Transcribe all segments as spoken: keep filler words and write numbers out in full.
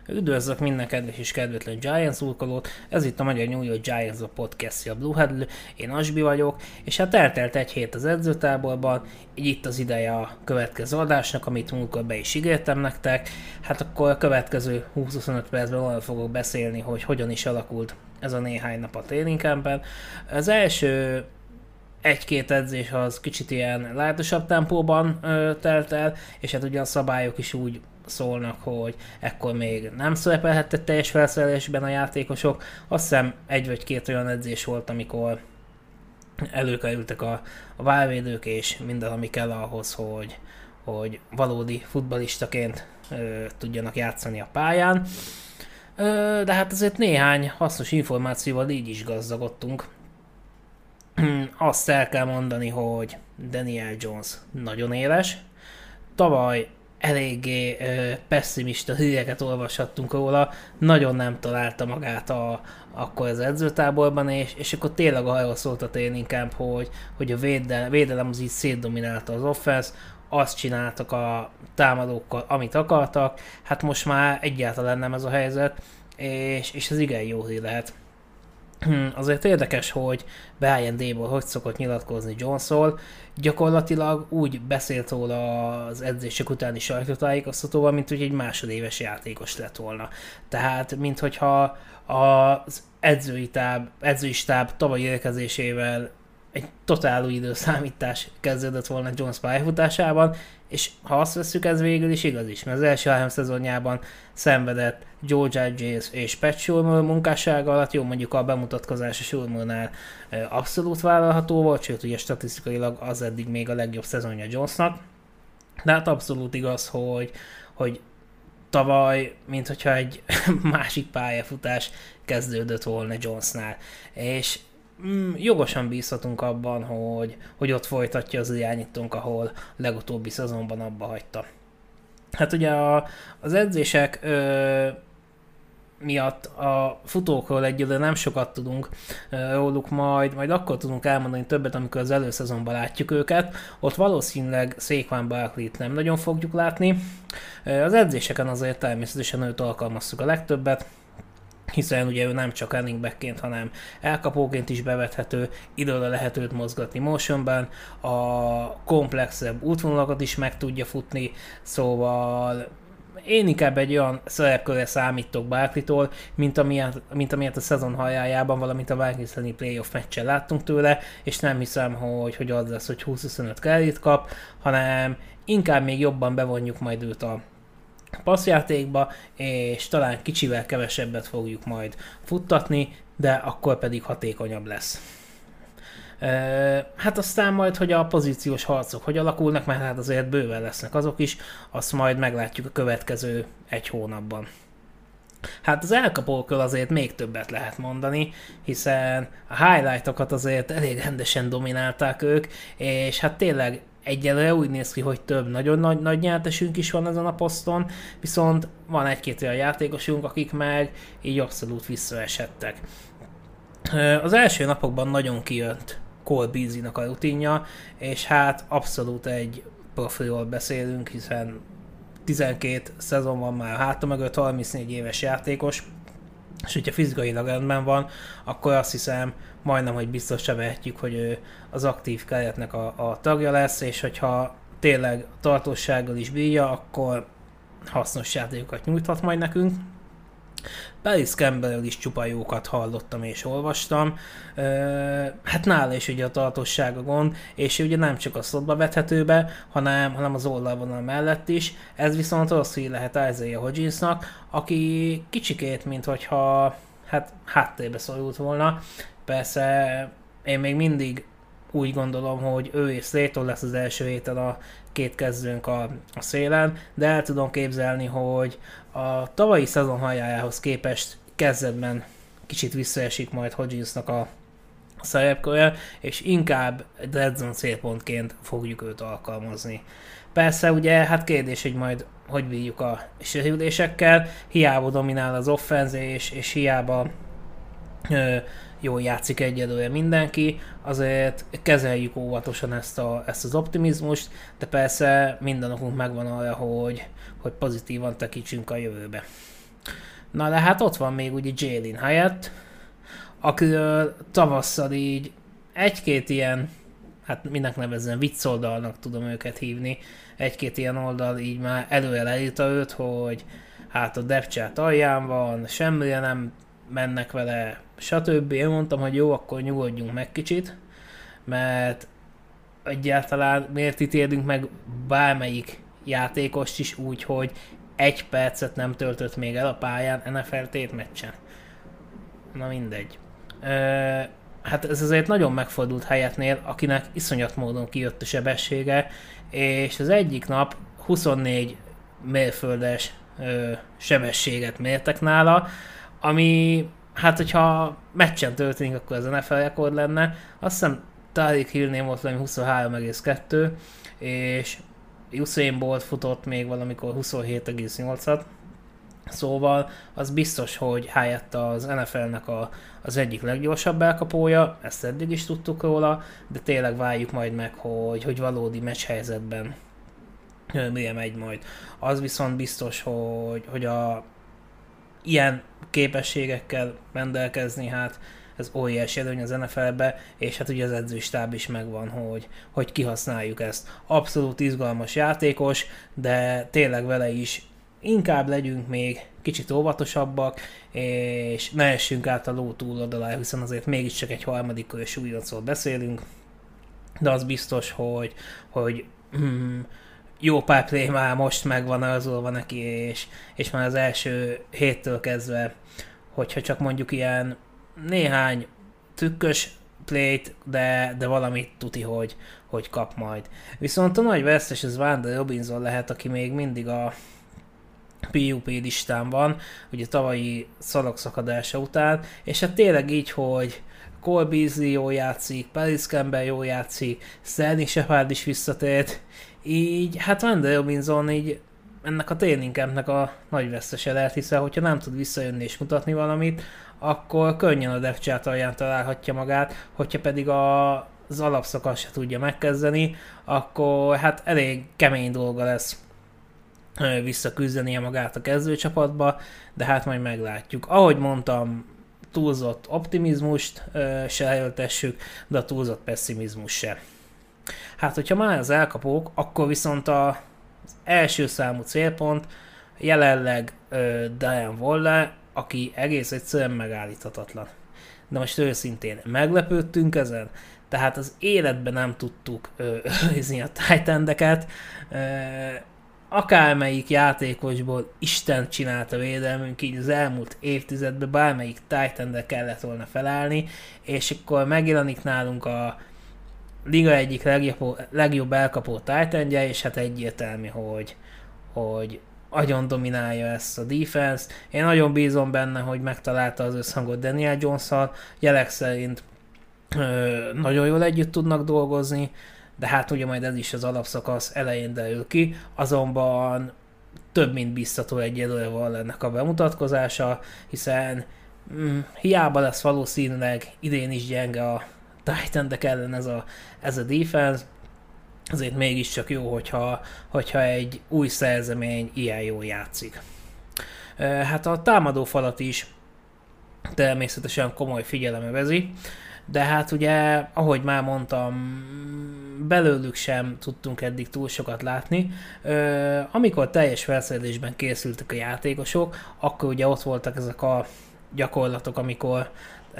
Üdvözlök minden kedves és kedvetlen Giants szurkolót, ez itt a Magyar New York Giants a podcastja, a Blue Headlő, én Asbi vagyok, és hát eltelt egy hét az edzőtáborban, így itt az ideje a következő adásnak, amit múltkor be is ígértem nektek, hát akkor a következő húsz-huszonöt percben olyan fogok beszélni, hogy hogyan is alakult ez a néhány nap a training campben. Az első egy-két edzés az kicsit ilyen lájtosabb tempóban ö, telt el, és hát ugye a szabályok is úgy szólnak, hogy ekkor még nem szerepelhettek teljes felszerelésben a játékosok. Azt hiszem egy vagy két olyan edzés volt, amikor előkerültek a, a válvédők és minden, ami kell ahhoz, hogy, hogy valódi futballistaként ö, tudjanak játszani a pályán. Ö, de hát azért néhány hasznos információval így is gazdagodtunk. Azt el kell mondani, hogy Daniel Jones nagyon éles. Tavaly eléggé ö, pessimista híreket olvashattunk róla, nagyon nem találta magát a, akkor az edzőtáborban, és, és akkor tényleg arról szólt a training camp, hogy, hogy a védelem, védelem az így szétdominálta az offense, azt csináltak a támadókkal, amit akartak, hát most már egyáltalán nem ez a helyzet, és, és ez igen jó hír lehet. Azért érdekes, hogy Brian Daboll hogy szokott nyilatkozni Jonesról. Gyakorlatilag úgy beszélt róla az edzések utáni sajtótájékoztatóval, mint hogy egy másodéves játékos lett volna. Tehát, minthogyha az edzői táb, edzői stáb tavalyi érkezésével egy totál új időszámítás kezdődött volna Jones pályafutásában, és ha azt vesszük, ez végül is igaz is, mert az első három szezonjában szenvedett George Edges és Pat Shurmur munkássága alatt, jó, mondjuk a bemutatkozás a Shurmurnál abszolút vállalható volt, sőt ugye statisztikailag az eddig még a legjobb szezonja Jonesnak, de hát abszolút igaz, hogy, hogy tavaly, mint hogyha egy másik pályafutás kezdődött volna Jonesnál, és Mm, jogosan bízhatunk abban, hogy, hogy ott folytatja az irányítónk, ahol legutóbbi szezonban abba hagyta. Hát ugye a, az edzések ö, miatt a futókról egyelőre nem sokat tudunk ö, róluk, majd, majd akkor tudunk elmondani többet, amikor az előszezonban látjuk őket. Ott valószínűleg Saquon Barkleyt nem nagyon fogjuk látni. Ö, az edzéseken azért természetesen őt alkalmaztuk a legtöbbet, hiszen ugye ő nem csak running backként, hanem elkapóként is bevethető, időre lehet őt mozgatni motionben, a komplexebb útvonalakat is meg tudja futni, szóval én inkább egy olyan szerepkörre számítok Barkleytól, mint amilyet, mint amilyet a szezon hajájában, valamint a Vikings elleni playoff meccsen láttunk tőle, és nem hiszem, hogy, hogy az lesz, hogy húsz-huszonöt carryt kap, hanem inkább még jobban bevonjuk majd őt a passzjátékba, és talán kicsivel kevesebbet fogjuk majd futtatni, de akkor pedig hatékonyabb lesz. E, hát aztán majd, hogy a pozíciós harcok hogy alakulnak, mert hát azért bőven lesznek azok is, azt majd meglátjuk a következő egy hónapban. Hát az elkapókról azért még többet lehet mondani, hiszen a highlightokat azért elég rendesen dominálták ők, és hát tényleg egyelőre úgy néz ki, hogy több nagyon nagy, nagy nyertesünk is van ezen a poszton, viszont van egy-két olyan játékosunk, akik meg így abszolút visszaesettek. Az első napokban nagyon kijött Cole Beasley-nak a rutinja, és hát abszolút egy profiról beszélünk, hiszen tizenkét szezon van már háta mögött, harmincnégy éves játékos, és hogyha fizikailag rendben van, akkor azt hiszem majdnem, hogy biztosra vehetjük, hogy ő az aktív keretnek a, a tagja lesz, és hogyha tényleg tartósággal is bírja, akkor hasznos játékokat nyújthat majd nekünk. Paris Campbellről is csupa jókat hallottam és olvastam. Hát nála is ugye a tartóság a gond, és ugye nem csak a szlotba vethetőbe, hanem, hanem az oldalvonal mellett is. Ez viszont rossz hír lehet Isaiah Hodginsnak, aki kicsikét, mint hogyha hát háttérbe szorult volna. Persze én még mindig úgy gondolom, hogy ő és Slayton lesz az első héten a két kezdőnk a, a szélen, de el tudom képzelni, hogy a tavalyi szezon hajájához képest kezdetben kicsit visszaesik majd Hodginsnak a szerepkörje, és inkább red zone célpontként fogjuk őt alkalmazni. Persze ugye, hát kérdés, hogy majd hogy bírjuk a sérülésekkel, hiába dominál az offense, és, és hiába ö, jól játszik egyelőre mindenki, azért kezeljük óvatosan ezt, a, ezt az optimizmust, de persze minden okunk megvan arra, hogy, hogy pozitívan tekintsünk a jövőbe. Na de hát ott van még ugye Jalen Hyatt, akiről tavasszal így egy-két ilyen, hát minek nevezzen, viccoldalnak tudom őket hívni, egy-két ilyen oldal így már előre leírta őt, hogy hát a depth chart alján van, semmire nem mennek vele, stb. Én mondtam, hogy jó, akkor nyugodjunk meg kicsit, mert egyáltalán miért ítélünk meg bármelyik játékost is úgy, hogy egy percet nem töltött még el a pályán en ef el tét meccsen. Na mindegy. Ö, hát ez azért nagyon megfordult Hyattnél, akinek iszonyat módon kijött a sebessége, és az egyik nap huszonnégy mérföldes ö, sebességet mértek nála, ami hát hogyha meccsen történik, akkor ez a en ef el rekord lenne. Azt hiszem Tyreek Hillnél volt valami huszonhárom egész kettő, és Usain Bolt futott még valamikor huszonhét egész nyolcat, szóval az biztos, hogy Hyatt az en ef elnek a, az egyik leggyorsabb elkapója, ezt eddig is tudtuk róla, de tényleg várjuk majd meg, hogy, hogy valódi meccs helyzetben mire megy majd. Az viszont biztos, hogy, hogy a ilyen képességekkel rendelkezni, hát ez óriási előny az en ef el-be, és hát ugye az edzőstáb is megvan, hogy, hogy kihasználjuk ezt. Abszolút izgalmas játékos, de tényleg vele is inkább legyünk még kicsit óvatosabbak, és ne essünk át a ló túloldalára, hiszen azért mégiscsak egy harmadik körös újoncról beszélünk, de az biztos, hogy, hogy mm, jó pár play már most megvan rajzolva neki, és, és már az első héttől kezdve, hogyha csak mondjuk ilyen néhány trükkös playt, de, de valamit tuti, hogy, hogy kap majd. Viszont a nagy vesztes az Wan'Dale Robinson lehet, aki még mindig a pé u pé listán van, ugye tavalyi szalagszakadása után, és hát tényleg így, hogy Cole Beasley jól játszik, Paris Campbell jól játszik, Sterling Shepard is visszatért, így hát Wan'Dale Robinson így ennek a training campnek a nagy vesztese lehet, hiszen hogyha nem tud visszajönni és mutatni valamit, akkor könnyen a depth chart alján találhatja magát, hogyha pedig a, az alapszakasz se tudja megkezdeni, akkor hát elég kemény dolga lesz visszaküzdenie magát a kezdőcsapatba, de hát majd meglátjuk. Ahogy mondtam, túlzott optimizmust se eltessük, de a túlzott pessimizmus se. Hát, hogyha már az elkapók, akkor viszont az első számú célpont jelenleg uh, Darren Waller, aki egész egyszerűen megállíthatatlan. De most őszintén meglepődtünk ezen, tehát az életben nem tudtuk őrizni a tight endeket. Uh, akármelyik játékosból Isten csinálta védelmünk, így az elmúlt évtizedben bármelyik tight endel kellett volna felállni, és akkor megjelenik nálunk a liga egyik legjobb, legjobb elkapó tight endje, és hát egyértelmű, hogy, hogy agyon dominálja ezt a defense. Én nagyon bízom benne, hogy megtalálta az összhangot Daniel Jones-szal, jelek szerint ö, nagyon jól együtt tudnak dolgozni, de hát ugye majd ez is az alapszakasz elején derül ki, azonban több mint biztató egyelőre van ennek a bemutatkozása, hiszen mm, hiába lesz valószínűleg idén is gyenge a tight endek ellen ez a, ez a defense, azért mégiscsak jó, hogyha, hogyha egy új szerzemény ilyen jól játszik. Hát a támadófalat is természetesen komoly figyelem övezi, de hát ugye, ahogy már mondtam, belőlük sem tudtunk eddig túl sokat látni. Amikor teljes felszerelésben készültek a játékosok, akkor ugye ott voltak ezek a gyakorlatok, amikor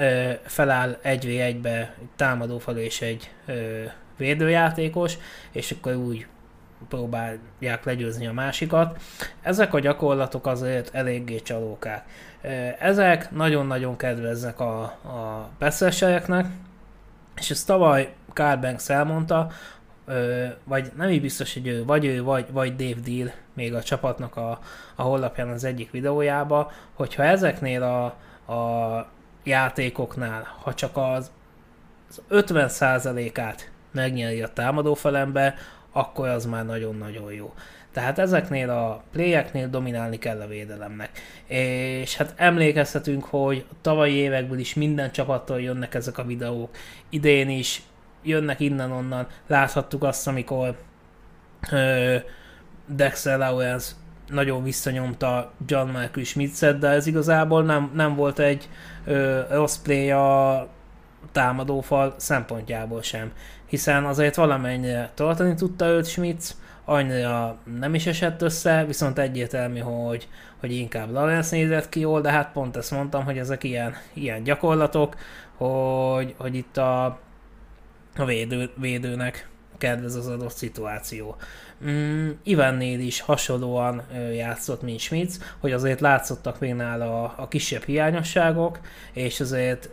feláll egy vé egybe egy támadófal és egy védőjátékos, és akkor úgy próbálják legyőzni a másikat. Ezek a gyakorlatok azért eléggé csalókák. Ezek nagyon-nagyon kedveznek a, a pass-rushereknek, és ezt tavaly Carl Banks elmondta, vagy nem így biztos, hogy ő, vagy ő, vagy, vagy Dave Deal még a csapatnak a, a honlapján az egyik videójába, hogyha ezeknél a, a játékoknál, ha csak az, az ötven százalékát megnyeri a támadófelembe, akkor az már nagyon-nagyon jó. Tehát ezeknél a playeknél dominálni kell a védelemnek. És hát emlékezhetünk, hogy a tavalyi évekből is minden csapattól jönnek ezek a videók. Idén is jönnek innen-onnan. Láthattuk azt, amikor ö, Dexter Lawrence nagyon visszanyomta John Michael Schmidt-et, de ez igazából nem, nem volt egy ö, rossz play a támadófal szempontjából sem, hiszen azért valamennyire tartani tudta őt Schmidt, annyira nem is esett össze, viszont egyértelmű, hogy, hogy inkább Lawrence nézett ki jól, de hát pont ezt mondtam, hogy ezek ilyen, ilyen gyakorlatok, hogy, hogy itt a, a védő, védőnek kedvez az adott szituáció. Mm, Ivannél is hasonlóan ö, játszott, mint Schmidt, hogy azért látszottak még nála a, a kisebb hiányosságok, és azért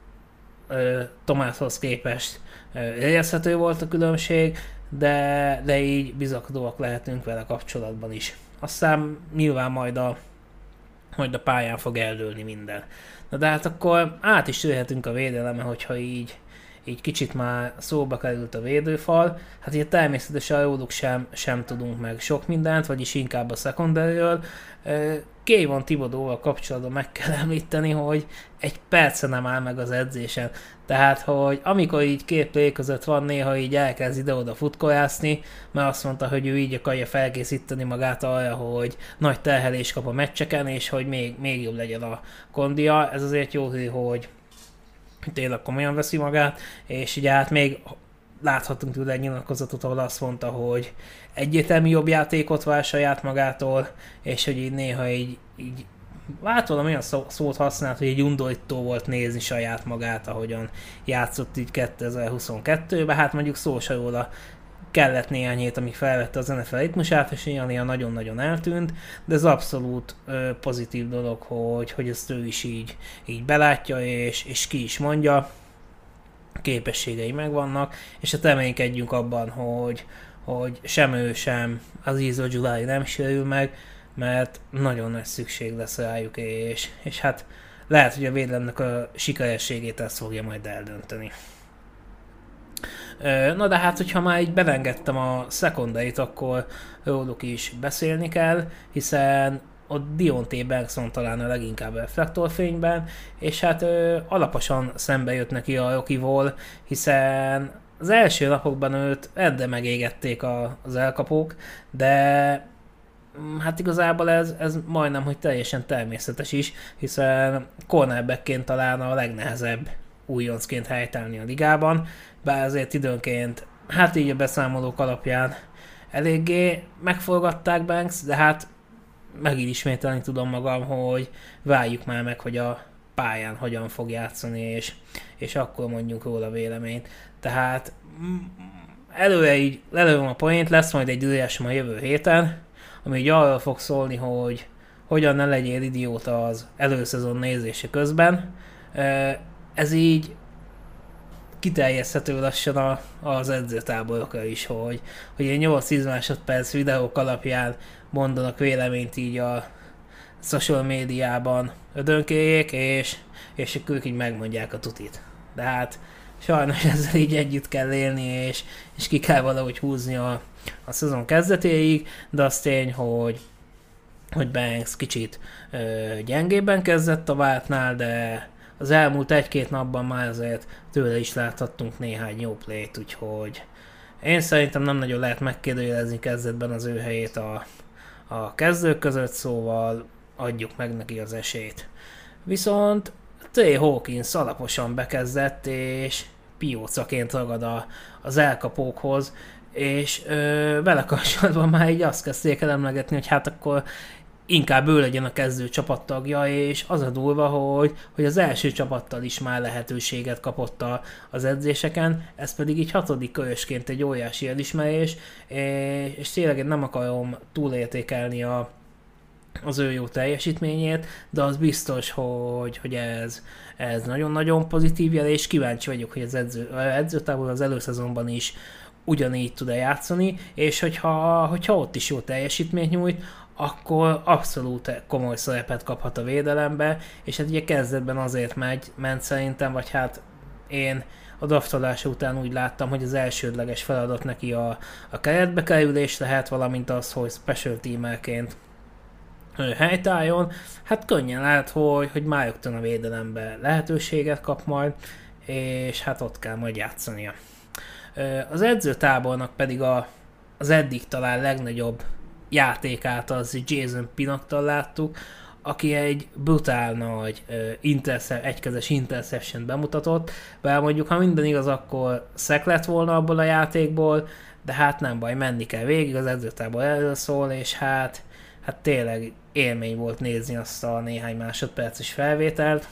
ö, Tomáshoz képest ö, érezhető volt a különbség, de, de így bizakodóak lehetünk vele kapcsolatban is. Aztán nyilván majd a, majd a pályán fog eldőlni minden. Na de hát akkor át is jöhetünk a védeleme, hogyha így így kicsit már szóba került a védőfal. Hát ugye természetesen róluk sem, sem tudunk meg sok mindent, vagyis inkább a secondary-ről. Kayvon Thibodeauval kapcsolatban meg kell említeni, hogy egy perce nem áll meg az edzésen. Tehát, hogy amikor így két play között van, néha így elkezd ide-oda futkorászni, mert azt mondta, hogy ő így akarja felkészíteni magát arra, hogy nagy terhelés kap a meccseken, és hogy még, még jobb legyen a kondia. Ez azért jó hű, hogy tényleg komolyan veszi magát, és ugye hát még láthatunk tőle egy nyilatkozatot, ahol azt mondta, hogy egyértelmű jobb játékot vár saját magától, és hogy így néha így, így hát valamilyen szó, szót használt, hogy egy undorító volt nézni saját magát, ahogyan játszott így kétezer-huszonkettőben, hát mondjuk szó se róla, kellett néhány hét, amíg felvette az en ef el ritmusát, és ilyen nagyon-nagyon eltűnt, de ez abszolút ö, pozitív dolog, hogy, hogy ezt ő is így, így belátja, és, és ki is mondja, képességei megvannak, és hát reménykedjünk abban, hogy, hogy sem ő, sem az Azeez Ojulari nem sérül meg, mert nagyon nagy szükség lesz rájuk, és, és hát lehet, hogy a védelemnek a sikerességét ezt fogja majd eldönteni. Na de hát, hogyha már így belengedtem a secondary-t, akkor róluk is beszélni kell, hiszen ott Dionte Bergson talán a leginkább reflektorfényben, és hát ö, alaposan szembe jött neki a Rockyval, hiszen az első napokban őt eddig megégették a, az elkapók, de hát igazából ez, ez majdnem, hogy teljesen természetes is, hiszen cornerbackként talán a legnehezebb újoncként helytállni a ligában, bár azért időnként, hát így a beszámolók alapján eléggé megforgatták Banks, de hát megint ismételni tudom magam, hogy várjuk már meg, hogy a pályán hogyan fog játszani, és, és akkor mondjuk róla véleményt. Tehát előre így lelőm a poént, lesz majd egy ülésen a jövő héten, ami így arról fog szólni, hogy hogyan ne legyél idióta az előszezon nézése közben. Ez így kiterjeszthető lassan a, az edzőtáborokra is, hogy, hogy egy nyolc-tíz másodperc videók alapján mondanak véleményt így a social médiában ödönkéjék, és, és akkor ők így megmondják a tutit. De hát sajnos ezzel így együtt kell élni, és, és ki kell valahogy húzni a, a szezon kezdetéig, de az tény, hogy hogy Banks kicsit ö, gyengébben kezdett a vártnál, de az elmúlt egy-két napban már azért tőle is láthattunk néhány jó playt, úgyhogy én szerintem nem nagyon lehet megkérdőjelezni kezdetben az ő helyét a, a kezdők között, szóval adjuk meg neki az esélyt. Viszont Trey Hawkins alaposan bekezdett, és piócaként ragad a, az elkapókhoz, és ö, vele kapcsolatban már így azt kezdték el emlegetni, hogy hát akkor inkább ő legyen a kezdő csapattagja, és az a durva, hogy, hogy az első csapattal is már lehetőséget kapott a, az edzéseken, ez pedig így hatodik körösként egy óriási elismerés, és, és tényleg én nem akarom túlértékelni a, az ő jó teljesítményét, de az biztos, hogy, hogy ez, ez nagyon-nagyon pozitív jel, és kíváncsi vagyok, hogy az edző, edzőtábor az előszezonban is ugyanígy tud-e játszani, és hogyha, hogyha ott is jó teljesítményt nyújt, akkor abszolút komoly szerepet kaphat a védelembe, és hát ugye kezdetben azért megy, ment szerintem, vagy hát én a draftolása után úgy láttam, hogy az elsődleges feladat neki a, a keretbe kerülés lehet, valamint az, hogy special teamerként helytálljon. Hát könnyen lehet, hogy, hogy már rögtön a védelembe lehetőséget kap majd, és hát ott kell majd játszania. Az edzőtábornak pedig a, az eddig talán legnagyobb játékát az Jason Pinnock-tal láttuk, aki egy brutál nagy uh, interce- egykezes interception bemutatott, bár mondjuk ha minden igaz, akkor szek lett volna abból a játékból, de hát nem baj, menni kell végig, az edzőtábor erről szól, és hát, hát tényleg élmény volt nézni azt a néhány másodperces felvételt.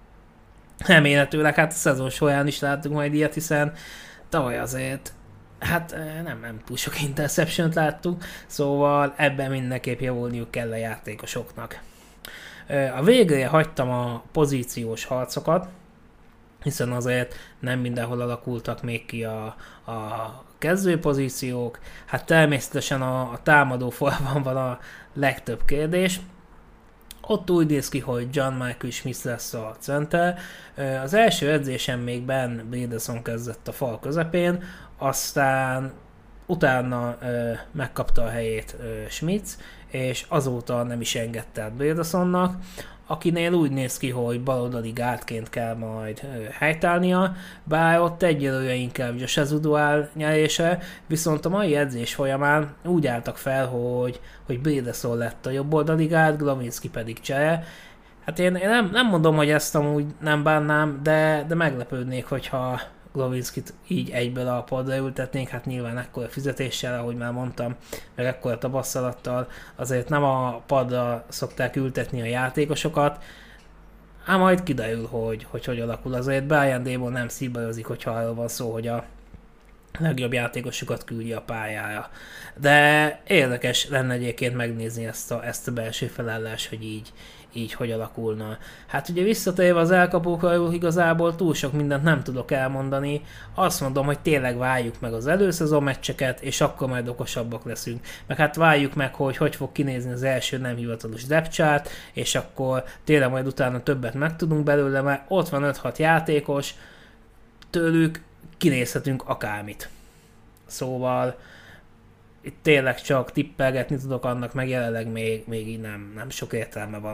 Remélhetőleg hát a szezon során is láttuk majd ilyet, hiszen tavaly azért hát nem, nem túl sok interception-t láttuk, szóval ebben mindenképp javulniuk kell a játékosoknak. A végére hagytam a pozíciós harcokat, hiszen azért nem mindenhol alakultak még ki a, a kezdőpozíciók. Hát természetesen a, a támadó falban van a legtöbb kérdés. Ott úgy néz ki, hogy John Michael Schmitz lesz a center. Az első edzésen még Ben Bredeson kezdett a fal közepén, aztán utána ö, megkapta a helyét ö, Schmitz, és azóta nem is engedte át Bredesonnak, akinél úgy néz ki, hogy baloldali gárdként kell majd ö, helytállnia, bár ott egyelőre inkább Josh Ezeudu áll nyerése, viszont a mai edzés folyamán úgy álltak fel, hogy, hogy Bredeson lett a jobboldali gárd, Glowinski pedig csere. Hát én, én nem, nem mondom, hogy ezt amúgy nem bánnám, de, de meglepődnék, hogyha Glowinskit így egyből a padra ültetnénk, hát nyilván ekkora fizetéssel, ahogy már mondtam, meg ekkora tapasztalattal, azért nem a padra szokták ültetni a játékosokat, ám majd kiderül, hogy hogy, hogy alakul. Azért Brian Daboll nem szíbajozik, hogyha arról van szó, hogy a legjobb játékosokat küldi a pályára. De érdekes lenne egyébként megnézni ezt a, ezt a belső felállás, hogy így, így hogy alakulna. Hát ugye visszatérve az elkapókról igazából túl sok mindent nem tudok elmondani. Azt mondom, hogy tényleg várjuk meg az előszezon meccseket, és akkor majd okosabbak leszünk. Meg hát várjuk meg, hogy hogy fog kinézni az első nem hivatalos depth chart, és akkor tényleg majd utána többet megtudunk belőle, mert ott van öt-hat játékos, tőlük kinézhetünk akármit. Szóval itt tényleg csak tippelgetni tudok annak, meg jelenleg még, még így nem, nem sok értelme van.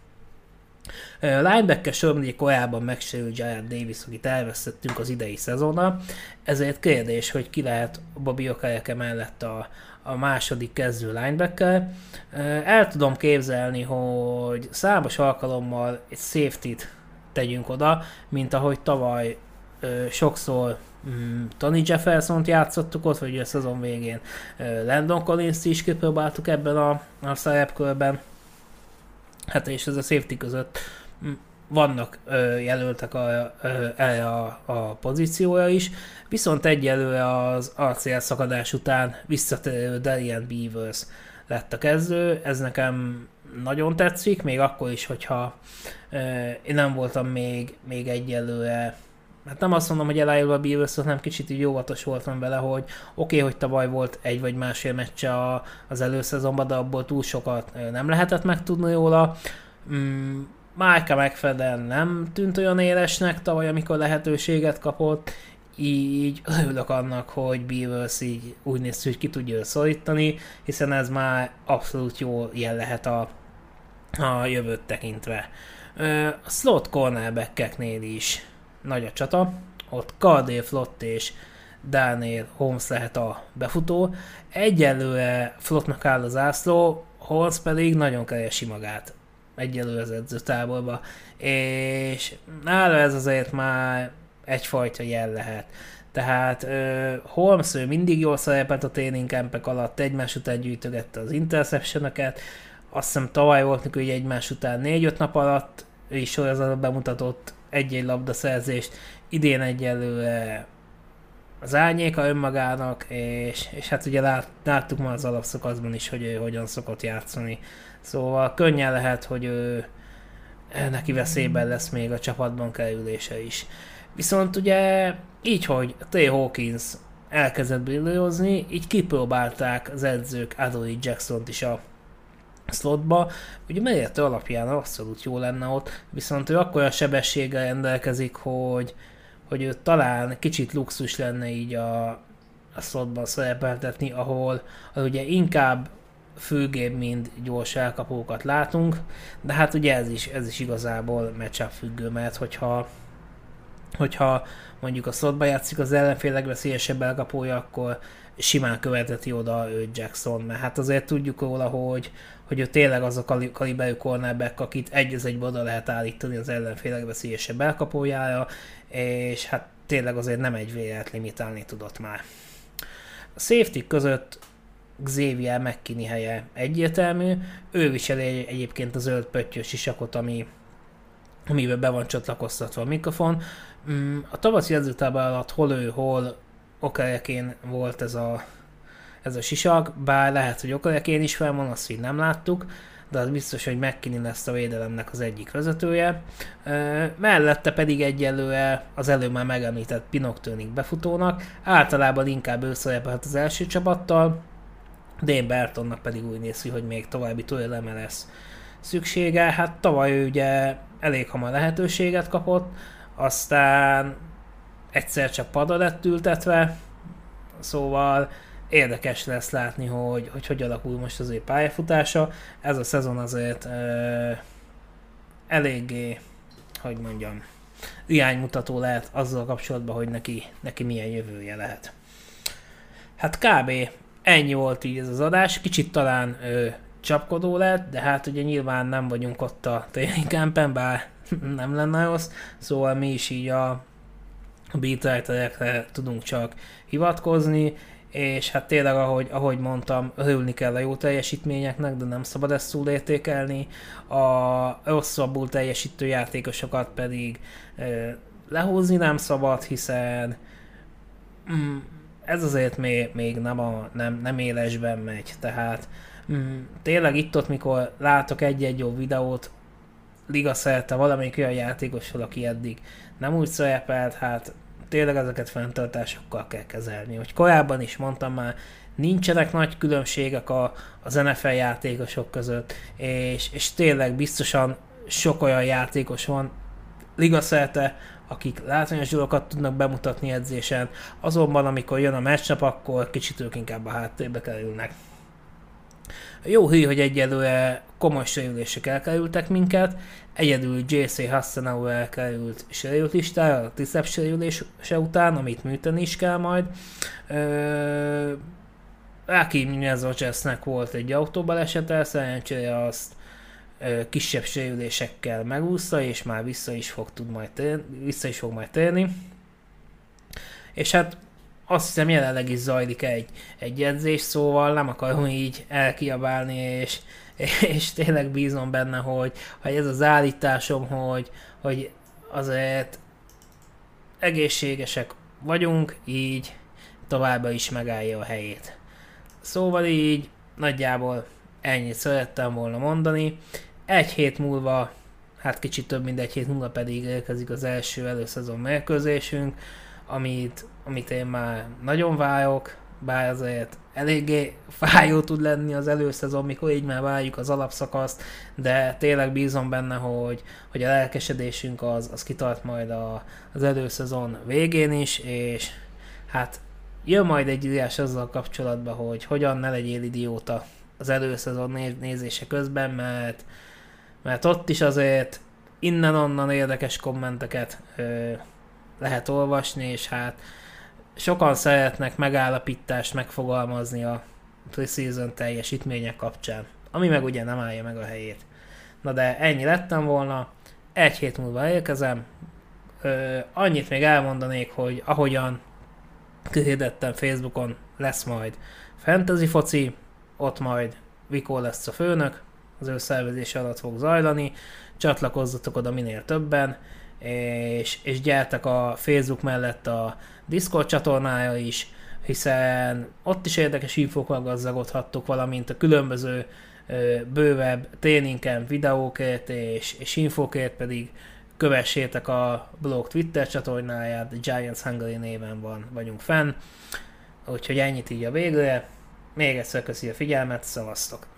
A linebacker sorban ugye korábban megsérült Jarrad Davis, akit elvesztettünk az idei szezonra, ezért kérdés, hogy ki lehet Bobby Okereke mellett a, a második kezdő linebacker. El tudom képzelni, hogy számos alkalommal egy safety-t tegyünk oda, mint ahogy tavaly sokszor mm, Tony Jeffersont játszottuk ott, vagy a szezon végén Landon Collins-t is kipróbáltuk ebben a, a szerepkörben. Hát és ez a safety között vannak ö, jelöltek erre a, a, a pozícióra is, viszont egyelőre az arcélszakadás után visszatérő Darian Beavers lett a kezdő, ez nekem nagyon tetszik, még akkor is, hogyha ö, én nem voltam még, még egyelőre. Hát nem azt mondom, hogy elájulva a Beavers, hanem kicsit így óvatos voltam vele, hogy oké, okay, hogy tavaly volt egy vagy másfél meccse a, az előszezonban, de abból túl sokat nem lehetett megtudni róla. Mm, Micah McFadden nem tűnt olyan élesnek tavaly, amikor lehetőséget kapott, így örülök annak, hogy Beavers így úgy néz ki, hogy ki tudja szorítani, hiszen ez már abszolút jó jel lehet a, a jövőt tekintve. A slot cornerback-eknél is nagy a csata, ott Cardale Flott és Daniel Holmes lehet a befutó. Egyelőre Flottnak áll az ászló, Holmes pedig nagyon keresi magát egyelőre az edzőtáborba, és nála ez azért már egyfajta jel lehet. Tehát uh, Holmes ő mindig jól szerepelt a training campek alatt, egymás után gyűjtögette az interceptionöket, azt hiszem tavaly volt neki, hogy egymás után négy-öt nap alatt ő is sorozatban bemutatott egy-egy labdaszerzést, idén egyelőre az árnyéka önmagának, és, és hát ugye lát, láttuk már az alapszakaszban is, hogy ő hogyan szokott játszani. Szóval könnyen lehet, hogy ő neki veszélyben lesz még a csapatban kerülése is. Viszont ugye így, hogy Trey Hawkins elkezdett brillírozni, így kipróbálták az edzők Adoree Jacksont is a slotba, ugye mérete alapján abszolút jó lenne ott, viszont ő akkora sebességgel rendelkezik, hogy, hogy ő talán kicsit luxus lenne így a, a slotban szerepeltetni, ahol, ahol ugye inkább főgébb, mint gyors elkapókat látunk, de hát ugye ez is, ez is igazából matchup függő, mert hogyha hogyha mondjuk a slotba játszik az ellenfél legveszélyesebb elkapója, akkor simán követeti oda őt Jackson, mert hát azért tudjuk róla, hogy, hogy ő tényleg az a kaliberű cornerback, akit egy az egybe oda lehet állítani az ellenfél legveszélyesebb elkapójára, és hát tényleg azért nem egy vélet limitálni tudott már. A safety között Xavier McKinney helye egyértelmű, ő viseli egyébként a zöld pöttyös sisakot, ami, amiben be van csatlakoztatva a mikrofon. A tavaszi edzőtábor alatt hol ő, hol Okereke volt ez a, ez a sisak, bár lehet, hogy Okereke is fel van, azt így nem láttuk, de az biztos, hogy McKinney lesz a védelemnek az egyik vezetője. E, mellette pedig egyelőre az előbb már megemlített Pinnock Tőnik befutónak, általában inkább ő szerepelt az első csapattal, Dane Bartonnak pedig úgy néz ki, hogy még további türelme lesz szüksége. Hát tavaly ő ugye elég hamar lehetőséget kapott, aztán egyszer csak padra lett ültetve, szóval érdekes lesz látni, hogy hogy, hogy alakul most az ő pályafutása. Ez a szezon azért ö, eléggé, hogy mondjam, iránymutató lehet azzal kapcsolatban, hogy neki, neki milyen jövője lehet. Hát kb. Ennyi volt így ez az adás, kicsit talán ö, csapkodó lett, de hát ugye nyilván nem vagyunk ott a training campen, bár nem lenne rossz, szóval mi is így a beatwriterekre tudunk csak hivatkozni, és hát tényleg, ahogy, ahogy mondtam, örülni kell a jó teljesítményeknek, de nem szabad ezt túlértékelni, a rosszabbul teljesítő játékosokat pedig ö, lehúzni nem szabad, hiszen mm, ez azért még, még nem, a, nem, nem élesben megy, tehát mm, tényleg itt-ott, mikor látok egy-egy jó videót, liga szerte valamelyik olyan játékosról, aki eddig nem úgy szerepelt, hát tényleg ezeket fenntartásokkal kell kezelni. Hogy korábban is mondtam már, nincsenek nagy különbségek a, az en ef el játékosok között, és, és tényleg biztosan sok olyan játékos van liga szerte, akik látványos dolgokat tudnak bemutatni edzésen, azonban amikor jön a matchup, akkor kicsit ők inkább a háttérbe kerülnek. Jó hír, hogy egyelőre komoly sérülések elkerültek minket, egyedül jé cé Hassanauer elkerült sérült listára a triceps sérülése után, amit műteni is kell majd. Raheem Nunez-Rogersnek volt egy autóbalesete, szerencsére azt ö, kisebb sérülésekkel megúszta, és már vissza is fog, tud majd térni, vissza is fog majd térni. És hát azt hiszem jelenleg is zajlik egy, egy edzés, szóval nem akarom így elkiabálni, és, és tényleg bízom benne, hogy, hogy ez az állításom, hogy, hogy azért egészségesek vagyunk, így továbbra is megállja a helyét. Szóval így nagyjából ennyit szerettem volna mondani. Egy hét múlva, hát kicsit több mint egy hét múlva pedig érkezik az első előszezon mérkőzésünk, amit, amit én már nagyon várok, bár azért eléggé fájó tud lenni az előszezon, mikor így már várjuk az alapszakaszt, de tényleg bízom benne, hogy, hogy a lelkesedésünk az, az kitart majd a, az előszezon végén is, és hát jön majd egy írás azzal kapcsolatban, hogy hogyan ne legyél idióta az előszezon nézése közben, mert, mert ott is azért innen-onnan érdekes kommenteket ö, lehet olvasni, és hát sokan szeretnek megállapítást megfogalmazni a preseason teljesítmények kapcsán, ami meg ugye nem állja meg a helyét. Na de ennyi lettem volna, egy hét múlva érkezem, ö, annyit még elmondanék, hogy ahogyan kihirdettem Facebookon, lesz majd fantasy foci, ott majd Vikó lesz a főnök, az ő szervezése alatt fog zajlani, csatlakozzatok oda minél többen, és, és gyertek a Facebook mellett a Discord csatornája is, hiszen ott is érdekes infókkal gazdagodhattok, valamint a különböző ö, bővebb tréningen videókért és, és infókért pedig kövessétek a blog Twitter csatornáját, The Giants Hungary néven van, vagyunk fenn, úgyhogy ennyit így a végre. Még egyszer köszi a figyelmet, szavaztok!